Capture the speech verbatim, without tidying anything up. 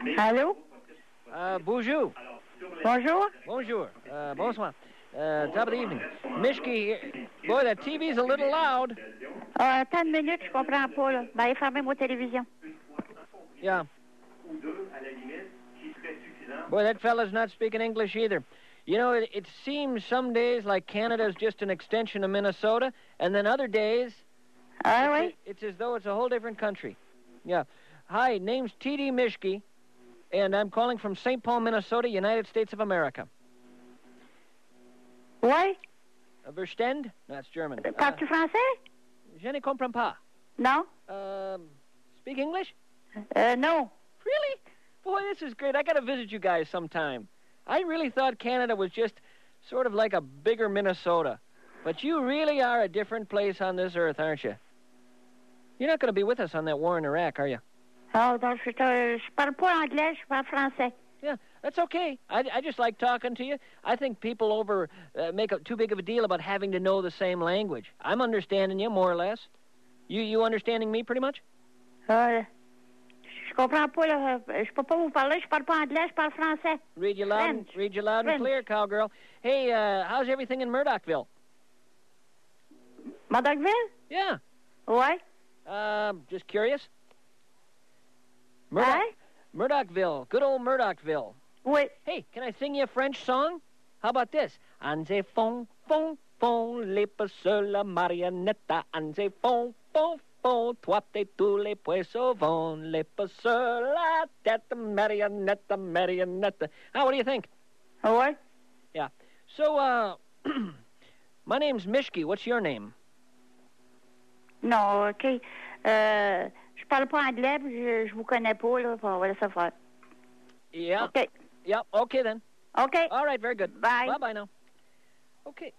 Allô? Uh, bonjour. Bonjour? Bonjour. Uh, bonsoir. Uh, top of the evening. Mishki here. Boy, that T V's a little loud. Euh, attends une minute, je comprends pas, là. Ben, fermez mon télévision. Yeah. Boy, that fella's not speaking English either. You know, it, it seems some days like Canada's just an extension of Minnesota, and then other days... Ah, it's, oui? it's as though it's a whole different country. Yeah. Hi, name's T D Mishki, and I'm calling from Saint Paul, Minnesota, United States of America. Oui? Uh, Verstend? That's German. Parles-tu français? Je ne comprends pas. Non? Um, speak English? Euh, no. Really? Boy, this is great. I got to visit you guys sometime. I really thought Canada was just sort of like a bigger Minnesota. But you really are a different place on this earth, aren't you? You're not going to be with us on that war in Iraq, are you? Oh, donc, je, te, je parle pas anglais, je parle français. Yeah, that's okay. I, I just like talking to you. I think people over uh, make a, too big of a deal about having to know the same language. I'm understanding you, more or less. You you understanding me pretty much? Euh, je comprends pas, là. Je peux pas vous parler, je parle pas anglais, je parle français. Read you loud, and, French. read you loud and French. clear, cowgirl. Hey, uh, how's everything in Murdochville? Murdochville? Yeah. Ouais. Um, just curious. Murdoch, Hein? Murdochville, good old Murdochville. Oui. Hey, can I sing you a French song? How about this? Anze fon, fon, fon, les pas sur la marionetta. Anze fon, fon, fon, toi t'es tous les poissons vont. Les pas sur la tête, marionetta, marionetta. How, what do you think? Ouais. Yeah. So, uh, my name's Mishki. What's your name? Non, OK. Euh, je parle pas anglais, puis je, je vous connais pas, là. On va laisser faire. Yeah. OK. Yeah, okay then. OK. All right, very good. Bye. Bye-bye now. Okay.